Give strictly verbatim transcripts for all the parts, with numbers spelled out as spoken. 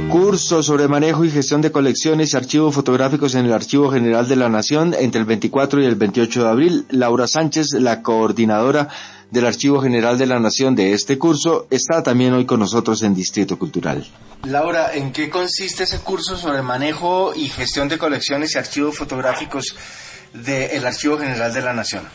Curso sobre manejo y gestión de colecciones y archivos fotográficos en el Archivo General de la Nación entre el veinticuatro y el veintiocho de abril. Laura Sánchez, la coordinadora del Archivo General de la Nación de este curso, está también hoy con nosotros en Distrito Cultural. Laura, ¿en qué consiste ese curso sobre manejo y gestión de colecciones y archivos fotográficos del Archivo General de la Nación?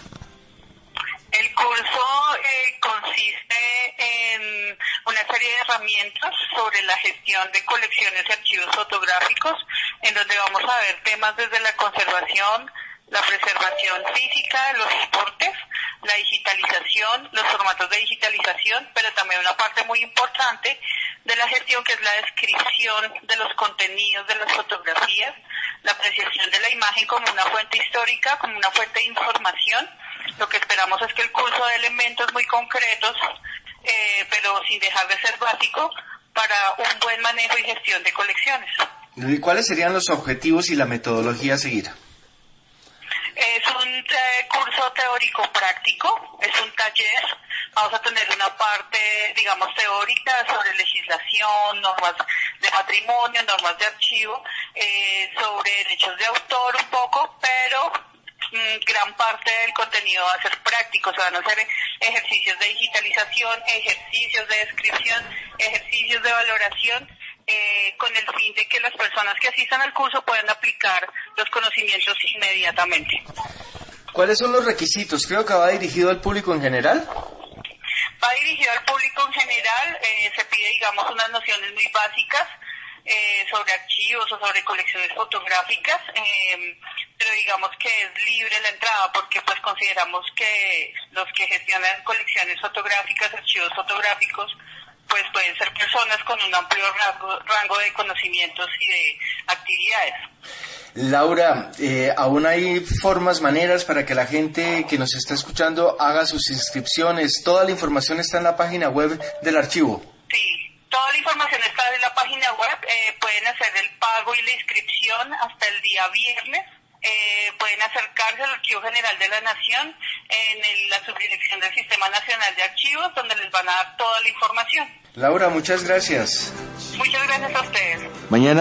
El curso eh, consiste en una serie de herramientas sobre la gestión de colecciones y archivos fotográficos, en donde vamos a ver temas desde la conservación, la preservación física, los soportes, la digitalización, los formatos de digitalización, pero también una parte muy importante de la gestión, que es la descripción de los contenidos de las fotografías, la apreciación de la imagen como una fuente histórica, como una fuente de información. Lo que esperamos es que el curso dé elementos muy concretos, eh, pero sin dejar de ser básico, para un buen manejo y gestión de colecciones. ¿Y cuáles serían los objetivos y la metodología a seguir? Es un eh, curso teórico práctico, es un taller. Vamos a tener una parte, digamos, teórica sobre legislación, normas de patrimonio, normas de archivo, eh, sobre derechos de autor un poco, pero mmm, gran parte del contenido va a ser práctico. Se van a hacer ejercicios de digitalización, ejercicios de descripción, ejercicios de valoración, Eh, con el fin de que las personas que asistan al curso puedan aplicar los conocimientos inmediatamente. ¿Cuáles son los requisitos? Creo que va dirigido al público en general. Va dirigido al público en general, eh, se pide, digamos, unas nociones muy básicas eh, sobre archivos o sobre colecciones fotográficas, eh, pero digamos que es libre la entrada, porque pues consideramos que los que gestionan colecciones fotográficas, archivos fotográficos, pues pueden ser personas con un amplio rango, rango de conocimientos y de actividades. Laura, eh, aún hay formas, maneras para que la gente que nos está escuchando haga sus inscripciones. Toda la información está en la página web del archivo. Sí, toda la información está en la página web. Eh, pueden hacer el pago y la inscripción hasta el día viernes. Eh, pueden acercarse al Archivo General de la Nación en el, la subdirección del Sistema Nacional de Archivos, donde les van a dar toda la información. Laura, muchas gracias. Muchas gracias a ustedes. Mañana